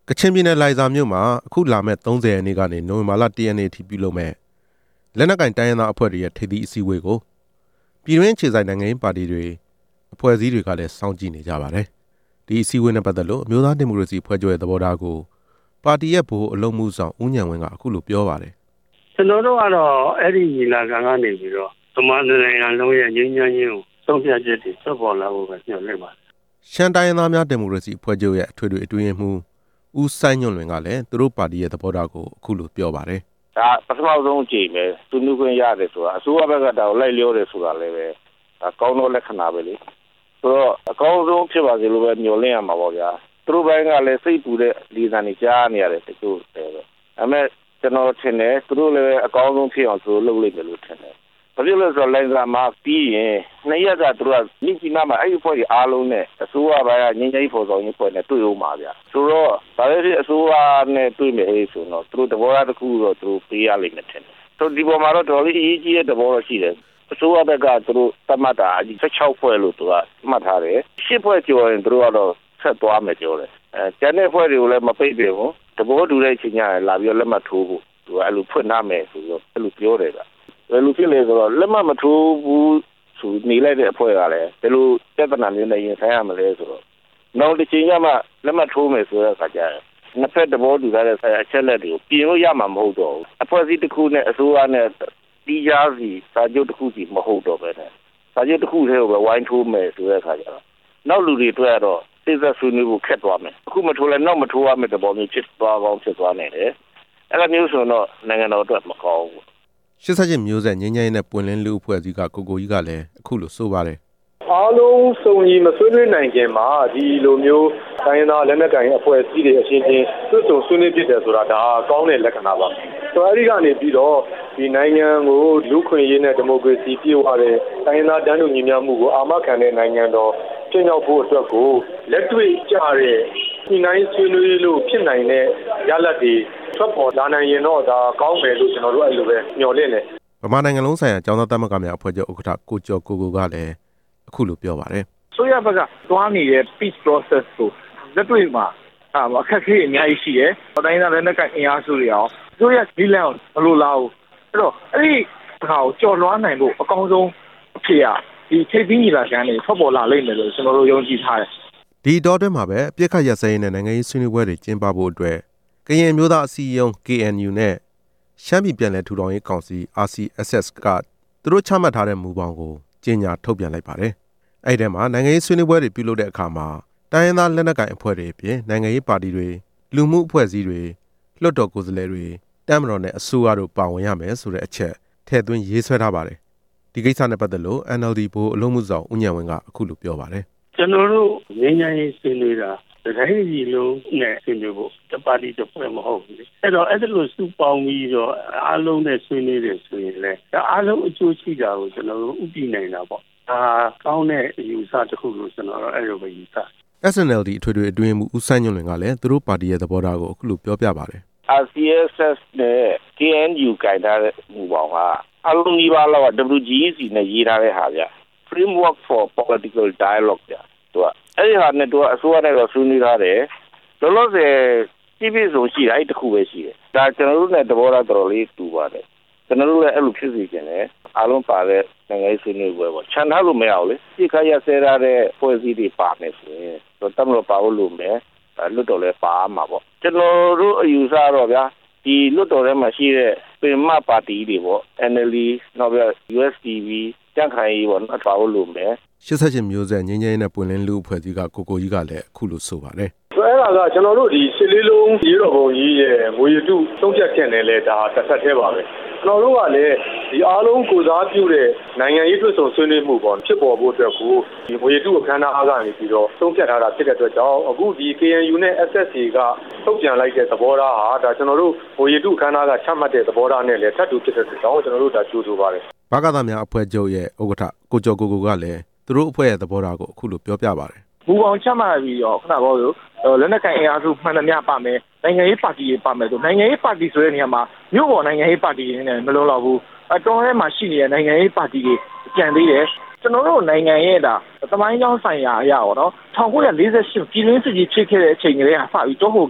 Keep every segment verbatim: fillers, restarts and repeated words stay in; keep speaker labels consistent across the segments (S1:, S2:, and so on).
S1: ကချင်ပြည်နယ်လိုင်ဇာမြို့မှာအခုလာမဲ့သုံးဆယ်ရက်နေ့ကနေနိုဝင်ဘာလတစ်ရက်နေ့အထိပြုလုပ်မဲ့လက်နက်ကင်တိုင်းရင်းသားအဖွဲ့တွေရဲ့ထိပ်သီးအစည်းအဝေးကိုပြည်တွင်းခြေဆိုင်နိုင်ငံရေးပါတီတွေအဖွဲ့အစည်းတွေကလည်းစောင့်ကြည့်နေကြပါတယ်။ဒီအစည်းအဝေးနဲ့ပတ်သက်လို့အမျိုးသားဒီမိုကရေစီအဖွဲ့ချုပ်ရဲ့သဘောထားကိုပါတီရဲ့ဗဟိုအလုပ်မှုဆောင်ဦးညံဝင်းကအခုလိုပြောပါတယ်
S2: ။ကျွန်တော်တို့ကတော့အဲ့ဒီညီလာခံကနေပြီးတော့သမားနိုင်ငံလုံးရဲ့ငြိမ်းချမ်းရေးကိုသုံးဖြတ်ချက်တွေဆက်ပေါ်လာဖို့ပဲညွှန်လိုက်ပါတယ်
S1: ။ရှမ်းတိုင်းရင်းသားများဒီမိုကရေစီအဖွဲ့ချုပ်ရဲ့အထွေထွေအတွင်းရေးမှူးဦးစိုင်းညွန့်လွင်ကလည်းသူတို့ပါတီရဲ့သဘောထားကိုအခုလိုပြောပါတယ်
S3: ။ဒါပထမဆုံးအကြိမ်ပဲသူနှုတ်ခွင့်ရတယ်ဆိုတာအစိုးရဘက်ကတောင်လိုက်လျောတယ်ဆိုတာလည်းပဲအကောင်းသောလက္ခဏာပဲလေ။ဆိုတော့အကောင်းဆုံးဖြစ်ပါစေလို့ပဲမျှော်လင့်ရမှာပေါ့ဗျာ။သူတို့ဘက်ကလည်းစိတ်ပူတဲ့လီဆန်နေကြားနေရတယ်တချို့တယ်ပဲ။ဒါပေမဲ့ကျွန်တော်ထင်တယ်သူတို့လည်းအကောင်းဆုံးဖြစ်အောင်သူတို့လုပ်လိမ့်မယ်လို့ထင်တယ်။ဘာဖြစ်လို့လဲဆိုတော့လိုင်ဇာမှာပြီးရင်နှစ်ရက်ကသူတို့ကမိကြီးနားမှာအဲ့ဒီဖွဲ့ကြီးအားလုံးနဲ့အစိုးရဘက်ကငင်းကြီးဖော်ဆောင်ရေးဖွဲ့နဲ့တွေ့အောင်ပါဗျာဆိုတော့ဒါလည်းဖြစ်အစိုးရနဲ့တွေ့မယ်အေးဆိုတော့သူတို့တဘောထားတစ်ခုတော့သူတို့ပေးရလိမ့်မယ်ထင်တယ်ဆိုဒီပေါ်မှာတော့တော်လေးအရေးကြီးတဲ့တဘောတော့ရှိတယ်အစိုးရဘက်ကသူတို့သတ်မှတ်တာအကြီး၁၆ဖွဲ့လို့သူကမှတ်ထားတယ်ရှစ်ဖွဲ့ကျော်ရင်သူတို့ကတော့ဆက်သွားမယ်ပြောတယ်အဲကျန်တဲ့ဖွဲ့တွေကိုလည်းမပိတ်ပြဘူးတဘောတူတဲ့အချိန်ညလာပြီးလက်မှတ်ထိုးဖို့သူကအဲ့လိုဖွင့်ထားမယ်ဆိုတော့အဲ့လိုပြောတယ်ဗျဘယ်လိုဖြစ်လဲဆိုတော့လက်မှတ်မထိုးဘူးဆိုနေလိုက်တဲ့အဖွဲ့ကလည်းဘယ်လိုပြဿနာမျိုးနဲ့ရင်ဆိုင်ရမလဲဆိုတော့နောက်တစ်ချိန်ကျမှလက်မှတ်ထိုးမယ်ဆိုတဲ့အခါကျရင်နှစ်ဖက်သဘောတူထားတဲ့အချက်လက်တွေကိုပြင်လို့ရမှာမဟုတ်တော့ဘူးအဖွဲ့အစည်းတစ်ခုနဲ့အစိုးရနဲ့တီးခြားစီစာချုပ်တစ်ခုစီမဟုတ်တော့ပဲနဲ့စာချုပ်တစ်ခုတည်းကိုပဲဝိုင်းထိုးမယ်ဆိုတဲ့အခါကျတော့နောက်လူတွေအတွက်တော့စိတ်သက်ဆွေးနွေးဖို့ခက်သွားမယ်အခုမထိုးလဲနောက်မထိုးရမယ့်သဘောမျိုးဖြစ်သွားကောင်းဖြစ်သွားနိုင်တယ်အဲ့လိုမျိုးဆိုတော့နိုင်ငံတော်အတွက်မကောင်းဘူး
S1: ရှစ်ဆယ့်ရှစ်မျိုးဆက်ငြိမ်းချမ်းရေးနဲ့ပွင့်လင်းလူအဖွဲ့အစည်းကကိုကိုကြီးကလည်းအခုလိုဆိုပါတယ်
S4: အားလုံးစုံညီမဆွေးနွေးနိုင်ခင်မှာဒီလိုမျိုးတိုင်းရင်းသားလက်နက်ကိုင်အဖွဲ့အစည်းတွေအချင်းချင်းဆွေးဆုံဆွေးနွေးဖြစ်တယ်ဆိုတာဒါကောင်းတဲ့လက္ခဏာပါဆိုအဲဒီကနေပြီးတော့ဒီနိုင်ငံကိုလူခွင့်ရေးနဲ့ဒီမိုကရေစီပြည့်ဝတဲ့တိုင်းရင်းသားတန်းတူညီမျှမှုကိုအာမခံတဲ့နိုင်ငံတော်ကျင့်ကြံဖို့အတွက်ကိုလက်တွေ့ကျတဲ့ဒီနိုင်ဆွေးနွေးလို့ဖြစ်နိုင်တဲ့ရလဒ်တွေထွက်ပေါ်လာနိုင်ရင်တော့ဒါကောင်းတယ်လို့ကျွန်တော်တို့အဲ့လိုပဲမျှော်လင့်တယ်
S1: ဗမာနိုင်ငံလုံးဆိုင်ရာကျောင်းသားသမဂ္ဂများအဖွဲ့ချုပ်ဥက္ကဋ္ဌကိုကျော်ကိုကိုကလည်းအခုလိုပြောပါတယ်
S5: ဆိုရဘက်ကသွားနေတဲ့ peace process ကိုလက်တွေ့မှာအခက်အခဲအများကြီးရှိတယ်။တိုင်းသားလက်နက်ကိုင်အင်အားစုတွေအောင်တို့ရဲ့ဒီလန်ဘယ်လိုလာအောင်အဲ့တော့အဲ့ဒီဟာကိုကြော်လွှားနိုင်ဖို့အကောင်းဆုံးအဖြစ်အဒီထိပ်သီးညီလာခံတွေထွက်ပေါ်လာလိမ့်မယ်လို့ကျွန်တော်တို့ယုံကြည်ထားတယ်
S1: ။ဒီတော့တွင်းမှာပဲအပြစ်ခတ်ရစဲရေးနဲ့နိုင်ငံရေးဆွေးနွေးပွဲတွေကျင်းပဖို့အတွက်ကရင်မျိုးသားအစည်းအရုံး K N U နဲ့ရှမ်းပြည်ပြည်နယ်ထူထောင်ရေးကောင်စီ R C S S ကသူတို့ချမှတ်ထားတဲ့မူပေါင်းကိုကြေညာထုတ်ပြန်လိုက်ပါတယ်။အဲ့ဒီမှာနိုင်ငံရေးဆွေးနွေးပွဲတွေပြုလုပ်တဲ့အခါမှာတိုင်းရင်းသားလက်နက်ကိုင်အဖွဲ့တွေအပြင်နိုင်ငံရေးပါတီတွေလူမှုအဖွဲ့အစည်းတွေလွှတ်တော်ကိုယ်စားလှယ်တွေတမ်းမတော်နဲ့အစိုးရတို့ပါဝင်ရမယ်ဆိုတဲ့အချက်ထည့်သွင်းရေးဆွဲထားပါတယ်။ဒီကိစ္စနဲ့ပတ်သက်လို့ N L D ဘို့အလုံးမှုဆောင်ဦးညံဝင်းကအခုလိုပြောပါတယ်
S2: ။ကျွန်တော်တို့ငြိမ်းချမ်းရေးဆွေးနွေးတာတိုင်းပြည်လုံးနဲ့ဆွေးနွေးဖို့တပါတီတစ်ဖွဲ့မဟုတ်ဘူး။အဲ့တော့အဲ့ဒါလို့စုပေါင်းပြီးတော့အားလုံးနဲ့ဆွေးနွေးတယ်ဆိုရင်လည်းဒါအားလုံးအကျိုးရှိတာကိုကျွန်တော်တို့ဥတည်နိုင်တာပေါ့။ဒါကောင်းတဲ့အယူဆတစ်ခုလို့ကျွန်တော်တို့အဲ့လိုပဲယူဆ
S1: S N L D အထွေထွေအတွင်းမှုဦးဆိုင်ညွန့်လွင်ကလည်းသူတို့ပါတီရဲ့သဘောထားကိုအခုလိုပြောပြပါတယ်
S3: ။ R C S S နဲ့ K N U ကိုင်ထားတဲ့မူပေါင်းကအလုံးကြီးပါလောက် W G E C နဲ့ရေးထားတဲ့ဟာဗျ။ Framework for Political Dialogue ဗျ။သူကအဲ့ဒီဟာနဲ့သူကအစိုးရနဲ့တော့ဆွေးနွေးထားတယ်။လောလောဆယ်ပြည့်ပြည့်စုံရှိတာအဲ့တခုပဲရှိတယ်။ဒါကျွန်တော်တို့နဲ့သဘောထားတော်တော်လေးတူပါတယ်။ကျွန်တော်တို့လည်းအဲ့လိုဖြစ်စီခြင်းနဲ့အားလုံးပါတဲ့နိုင်ငံရေးဆွေးနွေးပွဲပေါ့ခြံထားလို့မရဘူးလေပြစ်ခတ်ရဆဲထားတဲ့ဖွဲ့စည်းတွေပါမယ်ဆိုရင်တော့တမလို့ပါဖို့လို့မယ်လွတ်တော်လည်းပါမှာပေါ့ကျွန်တော်တို့အယူဆတော့ဗျာဒီလွတ်တော်ထဲမှာရှိတဲ့ပင်မပါတီတွေပေါ့ N L D နောက်ပြ U S D P ကြံ့ခိုင်ရေးပေါ့နော်ပါဖို့လို့မယ်
S1: ရှစ်ဆယ့်ရှစ်မျိုးဆက်ငင်းငင်းနဲ့ပွင့်လင်းလူအဖွဲ့ကြီးကကိုကိုကြီးကလည်းအခုလိုဆိုပါတယ်
S4: ဆိုအဲ့ဒါကကျွန်တော်တို့ဒီရှစ်လေးလုံးရေတော်ဘုံကြီးရဲ့ငွေရတုသုံးဖြတ်ချက်နဲ့လဲဒါတစ်ဆက်တည်းပါပဲကျွန်တော်တို့ကလည်းဒီအားလုံးကိုစားပြုတဲ့နိုင်ငံရေးတွေ့ဆုံဆွေးနွေးမှုပေါ့ဖြစ်ပေါ်ဖို့အတွက်ကိုဒီငွေရတုအခမ်းအနားကနေပြီးတော့သုံးဖြတ်ထားတာဖြစ်တဲ့အတွက်ကြောင့်အခုဒီ K N U နဲ့ S S C ကထုတ်ပြန်လိုက်တဲ့သဘောထားဟာဒါကျွန်တော်တို့ငွေရတုအခမ်းအနားကချမှတ်တဲ့သဘောထားနဲ့လည်းထပ်တူဖြစ်တဲ့အတွက်ကြောင့်ကျွန်တော်တို့ဒါကြိုးဆိုပါတယ်
S1: ဘာကသာများအဖွဲ့ချုပ်ရဲ့ဥက္ကဋ္ဌကိုကျော်ကိုကိုကလည်းသူတို့အဖွဲ့ရဲ့သဘောထားကိုအခုလိုပြောပြပါတယ်
S5: မူပေါင်းချမှတ်ပြီးတော့ခဏပြောလို့လက်နက်ကိုင်အင်အားစုမှန်သမျှပါမယ်နိုင်ငံရေးပါတီတွေပါမယ်ဆိုနိုင်ငံရေးပါတီဆိုတဲ့နေရာမှာမြို့ပေါ်နိုင်ငံရေးပါတီတွေနဲ့မလုံးတော့ဘူးအတော်ထဲမှာရှိနေတဲ့နိုင်ငံရေးပါတီတွေကြံသေးတယ်ကျွန်တော်တို့နိုင်ငံရဲ့ဒါသမိုင်းကြောင်းဆိုင်ရာအရာပေါ့နော်၁၉၄၈ပြည်တွင်းစစ်ကြီးဖြစ်ခဲ့တဲ့အချိန်ကလေးကစပြီးတောဟိုခဲ့တဲ့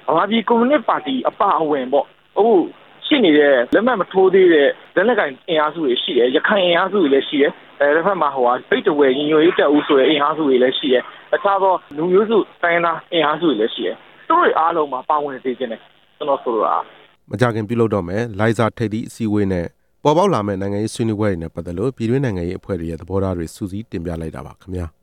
S5: ဗမာပြည်ကွန်မြူနစ်ပါတီအပါအဝင်ပေါ့အခုရှိနေတဲ့လက်မှတ်မထိုးသေးတဲ့လက်နက်ကိုင်အင်အားစုတွေရှိတယ်ရခိုင်အင်အားစုတွေလည်းရှိတယ်အဲတစ်ဖက်မှာဟိုဟာပိတ်တဝဲညီညွတ်ရေးတပ်ဦးဆိုတဲ့အင်အားစုတွေလည်းရှိတယ်အခြားသောလူမျိုးစုတိုင်းသားအင်အားစုတွေလည်းရှိတယ်သူတို့အားလုံးမှာပါဝင်စေခြင်းနဲ့ကျွန်တော်ဆိုလိုတာ
S1: မကြခင်ပြုလုပ်တော့မယ်လိုင်ဇာထိပ်သီးအစည်းအဝေးနဲ့ပေါ်ပေါက်လာမယ့်နိုင်ငံရေးဆွေးနွေးပွဲတွေနဲ့ပတ်သက်လို့ပြည်တွင်းနိုင်ငံရေးအဖွဲ့တွေရဲ့သဘောထားတွေစူးစီးတင်ပြလိုက်တာပါခင်ဗျာ